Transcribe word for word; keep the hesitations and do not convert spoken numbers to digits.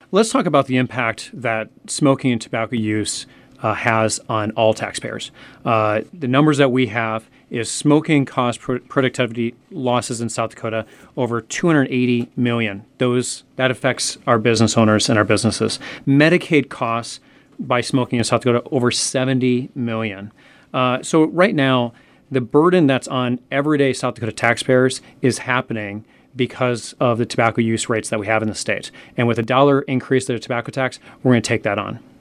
Let's talk about the impact that smoking and tobacco use uh, has on all taxpayers. Uh, the numbers that we have is smoking caused pro- productivity losses in South Dakota over two hundred eighty million. Those that affects our business owners and our businesses. Medicaid costs by smoking in South Dakota over seventy million. Uh, so right now, the burden that's on everyday South Dakota taxpayers is happening because of the tobacco use rates that we have in the state. And with a dollar increase to the tobacco tax, we're going to take that on.